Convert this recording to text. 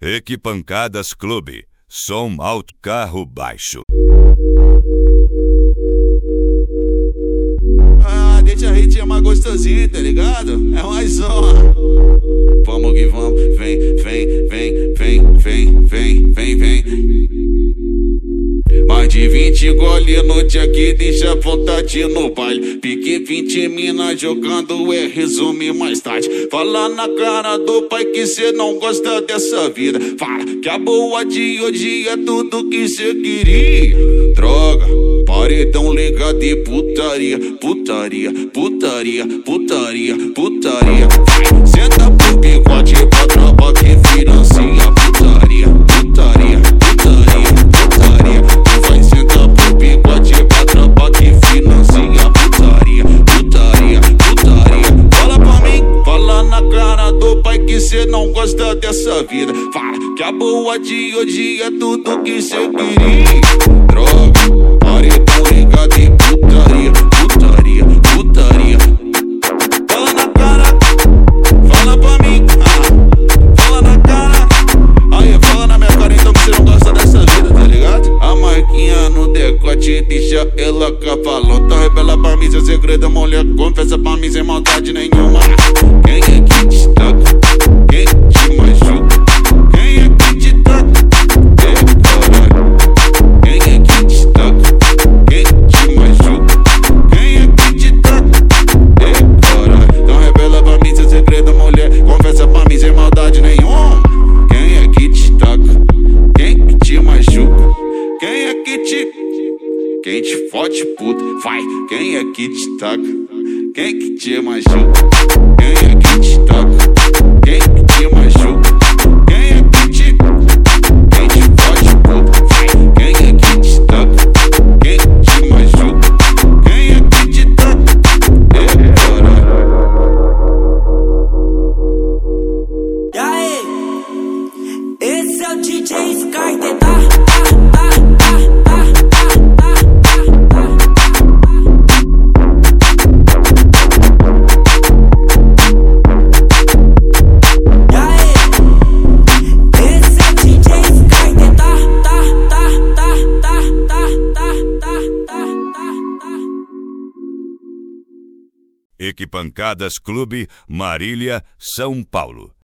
Equipancadas Clube, som alto, carro baixo. Ah, deixa a gente mais gostosinho, tá ligado? É mais uma. Vamos que vamos, vem, vem, vem, vem, vem, vem, vem, vem. Mais de 20 gole no dia que deixa vontade no baile. Pique 20 mina jogando é resume mais tarde. Fala na cara do pai que cê não gosta dessa vida. Fala que a boa de hoje é tudo que cê queria. Droga, paredão ligado e putaria, putaria, putaria, putaria, putaria. Vai, senta pro bigode pra tropa que financia putaria, putaria, putaria, putaria. Tu vai sentar pro bigode pra tropa que financia putaria, putaria, putaria. Fala pra mim, fala na cara do pai que cê não gosta dessa vida. Fala que a boa de hoje é tudo que cê queria. Droga, paredão ligado e putaria, putaria, putaria. Fala na cara, fala pra mim, fala na cara. Aí, fala na minha cara então que você não gosta dessa vida, tá ligado? A marquinha no decote deixa ela cavalota. Revela pra mim seu segredo, mulher, confessa pra mim sem maldade nenhuma. Quem é que te taca? Quem te machuca? Quem é que te taca? Caralho. Quem é que te taca? Quem te machuca? Quem é que te taca? Caralho. Então revela pra mim seu segredo, mulher, confessa pra mim sem maldade nenhuma. Quem é que te taca? Quem que te machuca? Quem é que te... Quem te fode, puta? Vai! Quem é que te taca? Quem que te machuca? Quem é que te taca? Quem que te machuca? Quem é que te... Quem te fode, puta? Vai! Quem é que te taca? Quem te machuca? Quem é que te taca? Caralho. E aí? Esse é o DJ Sky, Equipancadas Clube, Marília, São Paulo.